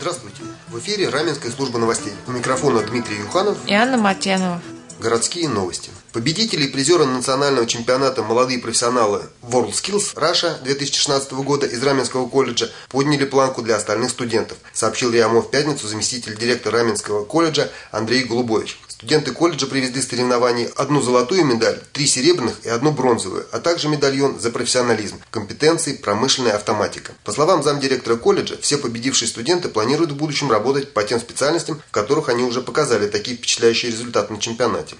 Здравствуйте! В эфире Раменская служба новостей. У микрофона Дмитрий Юханов и Анна Матьянова. Городские новости. Победители и призеры национального чемпионата «Молодые профессионалы WorldSkills Russia» 2016 года из Раменского колледжа подняли планку для остальных студентов, сообщил РИА МО в пятницу заместитель директора Раменского колледжа Андрей Голубович. Студенты колледжа привезли с соревнований 1 золотую медаль, 3 серебряных и 1 бронзовую, а также медальон за профессионализм, компетенции, промышленная автоматика. По словам замдиректора колледжа, все победившие студенты планируют в будущем работать по тем специальностям, в которых они уже показали такие впечатляющие результаты на чемпионате.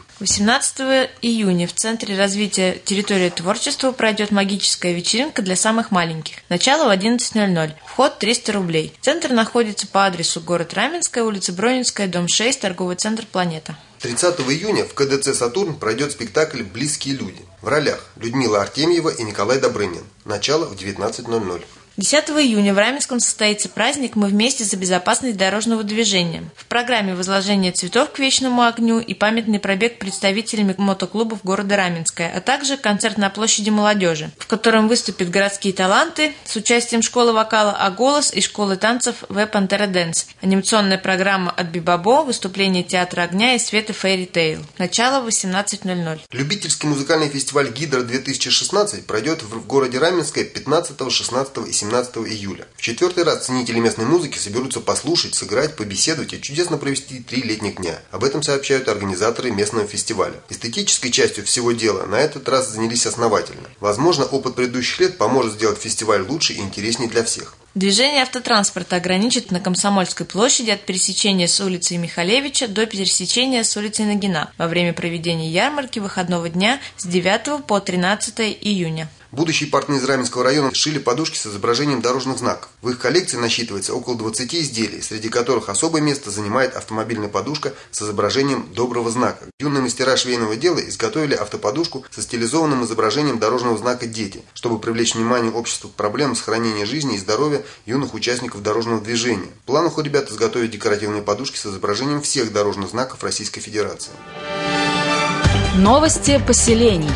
18 июня в Центре развития территории творчества пройдет магическая вечеринка для самых маленьких. Начало в 11:00. Вход 300 рублей. Центр находится по адресу город Раменская, улица Бронинская, дом 6, торговый центр «Планета». 30 июня в КДЦ «Сатурн» пройдет спектакль «Близкие люди». В ролях Людмила Артемьева и Николай Добрынин. Начало в 19:00. 10 июня в Раменском состоится праздник «Мы вместе за безопасность дорожного движения». В программе возложение цветов к вечному огню и памятный пробег представителями мотоклубов города Раменское, а также концерт на площади молодежи, в котором выступят городские таланты с участием школы вокала «А-голос» и школы танцев «В Пантера Дэнс». Анимационная программа от Бибабо, выступление театра огня и света Фейри Тейл. Начало в 18:00. Любительский музыкальный фестиваль «Гидро-2016» пройдет в городе Раменское 15, 16 и 17 июля. В 4-й раз ценители местной музыки соберутся послушать, сыграть, побеседовать и чудесно провести 3 летних дня. Об этом сообщают организаторы местного фестиваля. Эстетической частью всего дела на этот раз занялись основательно. Возможно, опыт предыдущих лет поможет сделать фестиваль лучше и интереснее для всех. Движение автотранспорта ограничит на Комсомольской площади от пересечения с улицы Михалевича до пересечения с улицей Нагина во время проведения ярмарки выходного дня с 9 по 13 июня. Будущие портные из Раменского района сшили подушки с изображением дорожных знаков. В их коллекции насчитывается около 20 изделий, среди которых особое место занимает автомобильная подушка с изображением доброго знака. Юные мастера швейного дела изготовили автоподушку со стилизованным изображением дорожного знака «Дети», чтобы привлечь внимание общества к проблемам сохранения жизни и здоровья юных участников дорожного движения. В планах у ребят изготовить декоративные подушки с изображением всех дорожных знаков Российской Федерации. Новости поселений.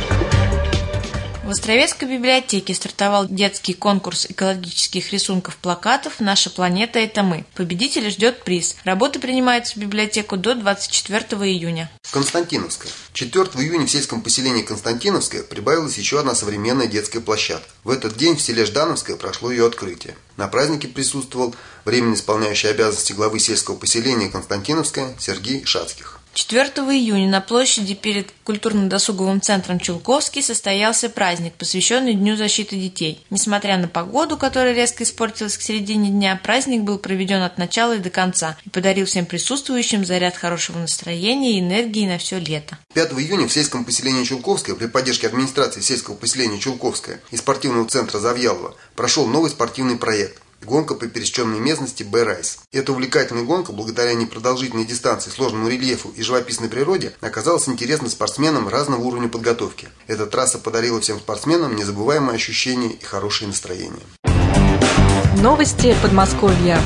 В Островецкой библиотеке стартовал детский конкурс экологических рисунков-плакатов «Наша планета – это мы». Победителя ждет приз. Работы принимаются в библиотеку до 24 июня. Константиновская. 4 июня в сельском поселении Константиновское прибавилась еще одна современная детская площадка. В этот день в селе Ждановское прошло ее открытие. На празднике присутствовал временно исполняющий обязанности главы сельского поселения Константиновское Сергей Шацких. 4 июня на площади перед культурно-досуговым центром Чулковский состоялся праздник, посвященный Дню защиты детей. Несмотря на погоду, которая резко испортилась к середине дня, праздник был проведен от начала и до конца и подарил всем присутствующим заряд хорошего настроения и энергии на все лето. 5 июня в сельском поселении Чулковское при поддержке администрации сельского поселения Чулковское и спортивного центра Завьялова прошел новый спортивный проект. Гонка по пересеченной местности Б-Райс. Эта увлекательная гонка, благодаря непродолжительной дистанции, сложному рельефу и живописной природе, оказалась интересна спортсменам разного уровня подготовки. Эта трасса подарила всем спортсменам незабываемые ощущения и хорошее настроение. Новости Подмосковья.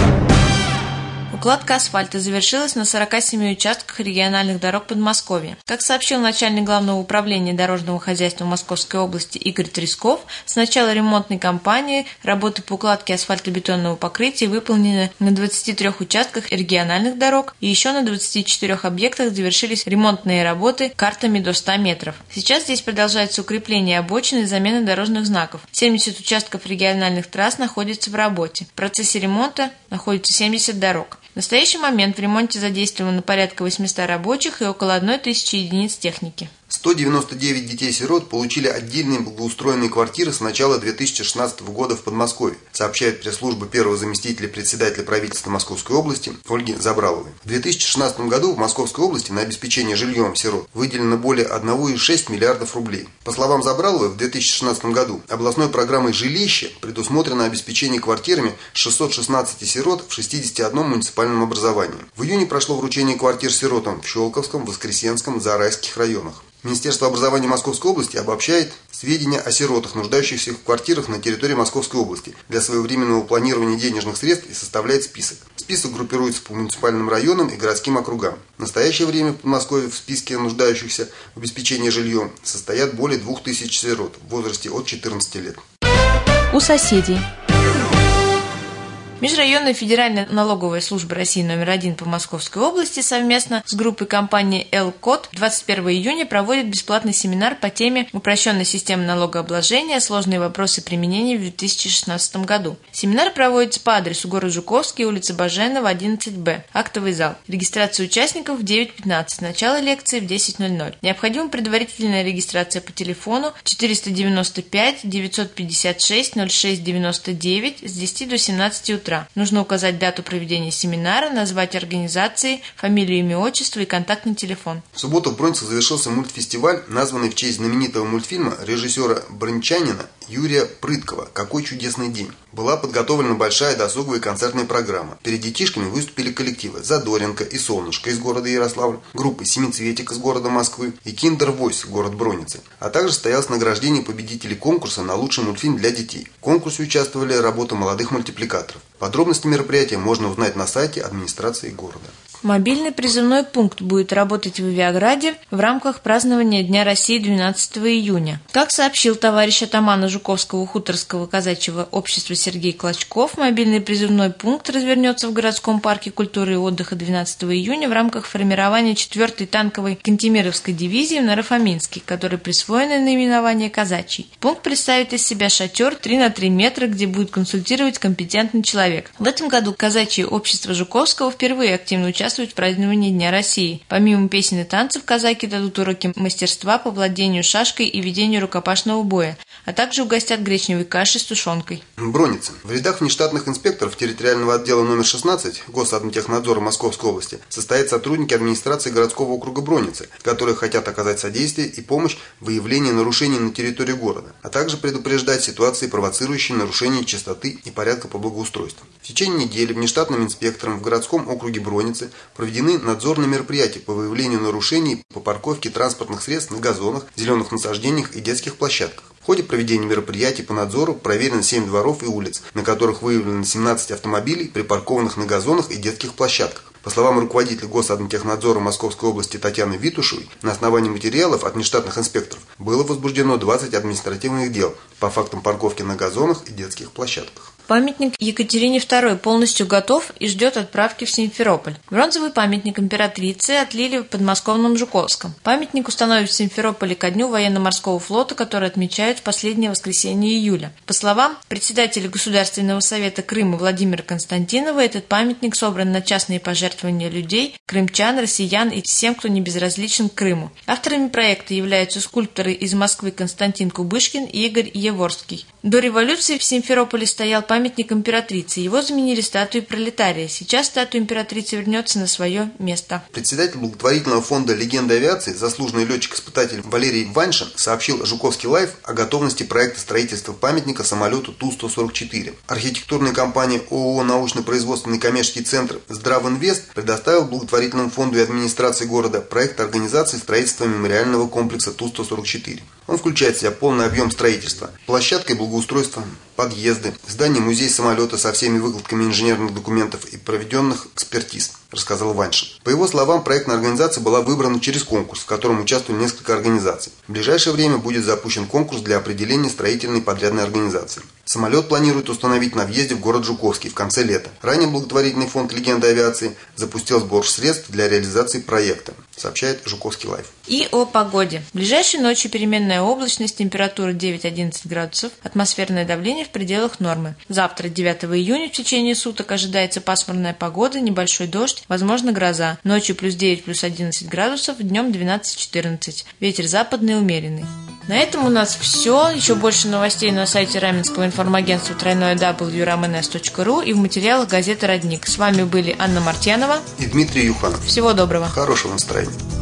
Укладка асфальта завершилась на 47 участках региональных дорог Подмосковья. Как сообщил начальник Главного управления дорожного хозяйства Московской области Игорь Тресков, с начала ремонтной кампании работы по укладке асфальтобетонного покрытия выполнены на 23 участках региональных дорог и еще на 24 объектах завершились ремонтные работы картами до 100 метров. Сейчас здесь продолжается укрепление обочин и замена дорожных знаков. 70 участков региональных трасс находятся в работе. В процессе ремонта находится 70 дорог. В настоящий момент в ремонте задействовано порядка 800 рабочих и около 1000 единиц техники. 199 детей-сирот получили отдельные благоустроенные квартиры с начала 2016 года в Подмосковье, сообщает пресс-служба первого заместителя председателя правительства Московской области Ольги Забраловой. В 2016 году в Московской области на обеспечение жильем сирот выделено более 1,6 миллиардов рублей. По словам Забраловой, в 2016 году областной программой «Жилище» предусмотрено обеспечение квартирами 616 сирот в 61 муниципальном образовании. В июне прошло вручение квартир сиротам в Щелковском, Воскресенском, Зарайских районах. Министерство образования Московской области обобщает сведения о сиротах, нуждающихся в квартирах на территории Московской области для своевременного планирования денежных средств и составляет список. Список группируется по муниципальным районам и городским округам. В настоящее время в Подмосковье в списке нуждающихся в обеспечении жильем состоят более 2000 сирот в возрасте от 14 лет. У соседей. Межрайонная федеральная налоговая служба России номер 1 по Московской области совместно с группой компании «Л-Код» 21 июня проводит бесплатный семинар по теме «Упрощенная система налогообложения. Сложные вопросы применения в 2016 году». Семинар проводится по адресу город Жуковский, улица Баженова, 11Б, актовый зал. Регистрация участников в 9:15, начало лекции в 10:00. Необходима предварительная регистрация по телефону 495 956 06 99 с 10 до 17 утра. Нужно указать дату проведения семинара, назвать организации, фамилию, имя, отчество и контактный телефон. В субботу в Бронницах завершился мультфестиваль, названный в честь знаменитого мультфильма режиссера бронничанина Юрия Прыткова «Какой чудесный день». Была подготовлена большая досуговая концертная программа. Перед детишками выступили коллективы «Задоренко» и «Солнышко» из города Ярославль, группы «Семицветик» из города Москвы и «Киндер Войс» город Бронницы. А также состоялось награждение победителей конкурса на лучший мультфильм для детей. В конкурсе участвовали работы молодых мультипликаторов. Подробности мероприятия можно узнать на сайте администрации города. Мобильный призывной пункт будет работать в Авиаграде в рамках празднования Дня России 12 июня. Как сообщил товарищ атамана Жуковского хуторского казачьего общества Сергей Клочков, мобильный призывной пункт развернется в городском парке культуры и отдыха 12 июня в рамках формирования 4-й танковой Кантемировской дивизии в Наро-Фоминске, которой присвоено наименование казачий. Пункт представит из себя шатер 3 на 3 метра, где будет консультировать компетентный человек. В этом году казачье общество Жуковского впервые активно участвует в праздновании Дня России. Помимо песен и танцев, казаки дадут уроки мастерства по владению шашкой и ведению рукопашного боя, а также угостят гречневой кашей с тушенкой. Бронницы. В рядах внештатных инспекторов территориального отдела номер 16 Госадмтехнадзора Московской области состоят сотрудники администрации городского округа Бронницы, которые хотят оказать содействие и помощь в выявлении нарушений на территории города, а также предупреждать ситуации, провоцирующие нарушение чистоты и порядка по благоустройству. В течение недели внештатным инспектором в городском округе Бронницы проведены надзорные мероприятия по выявлению нарушений по парковке транспортных средств на газонах, зеленых насаждениях и детских площадках. В ходе проведения мероприятий по надзору проверено 7 дворов и улиц, на которых выявлено 17 автомобилей, припаркованных на газонах и детских площадках. По словам руководителя Госадмтехнадзора Московской области Татьяны Витушевой, на основании материалов от внештатных инспекторов было возбуждено 20 административных дел по фактам парковки на газонах и детских площадках. Памятник Екатерине II полностью готов и ждет отправки в Симферополь. Бронзовый памятник императрице отлили в подмосковном Жуковском. Памятник установят в Симферополе ко дню военно-морского флота, который отмечают в последнее воскресенье июля. По словам председателя Государственного совета Крыма Владимира Константинова, этот памятник собран на частные пожертвования людей, крымчан, россиян и всем, кто не безразличен к Крыму. Авторами проекта являются скульпторы из Москвы Константин Кубышкин и Игорь Еворский. До революции в Симферополе стоял памятник императрице. Его заменили статуей пролетария. Сейчас статуя императрицы вернется на свое место. Председатель благотворительного фонда «Легенда авиации», заслуженный летчик-испытатель Валерий Ваншин сообщил Жуковский Лайв о готовности проекта строительства памятника самолету Ту-144. Архитектурная компания ООО «Научно-производственный коммерческий центр «Здравинвест» предоставил благотворительному фонду и администрации города проект организации строительства мемориального комплекса Ту-144. Он включает в себя полный объем строительства, площадка и благоустройство, подъезды, здание музея самолета со всеми выкладками инженерных документов и проведенных экспертиз, рассказал Ваншин. По его словам, проектная организация была выбрана через конкурс, в котором участвовали несколько организаций. В ближайшее время будет запущен конкурс для определения строительной подрядной организации. Самолет планируют установить на въезде в город Жуковский в конце лета. Ранее благотворительный фонд «Легенда авиации» запустил сбор средств для реализации проекта, сообщает Жуковский Лайв. И о погоде. В ближайшей ночью переменная облачность, температура 9-11 градусов, атмосферное давление в пределах нормы. Завтра, 9 июня, в течение суток ожидается пасмурная погода, небольшой дождь, возможно гроза. Ночью плюс 9, плюс 11 градусов, днем 12-14. Ветер западный умеренный. На этом у нас все. Еще больше новостей на сайте Раменского информагентства www.rmns.ru и в материалах газеты «Родник». С вами были Анна Мартьянова и Дмитрий Юханов. Всего доброго. Хорошего настроения.